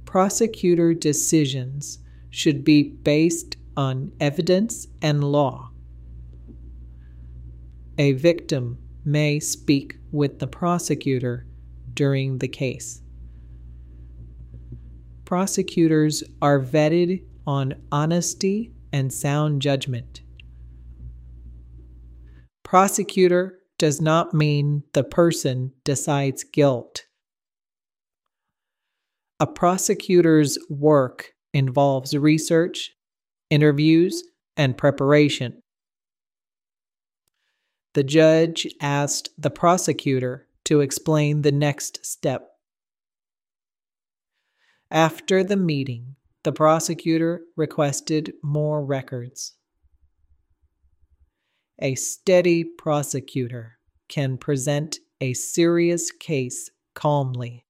Prosecutor decisions should be based on evidence and law. A victim may speak with the prosecutor during the case. Prosecutors are vetted on honesty and sound judgment. Prosecutor does not mean the person decides guilt. A prosecutor's work involves research, interviews, and preparation. The judge asked the prosecutor to explain the next step. After the meeting, the prosecutor requested more records. A steady prosecutor can present a serious case calmly.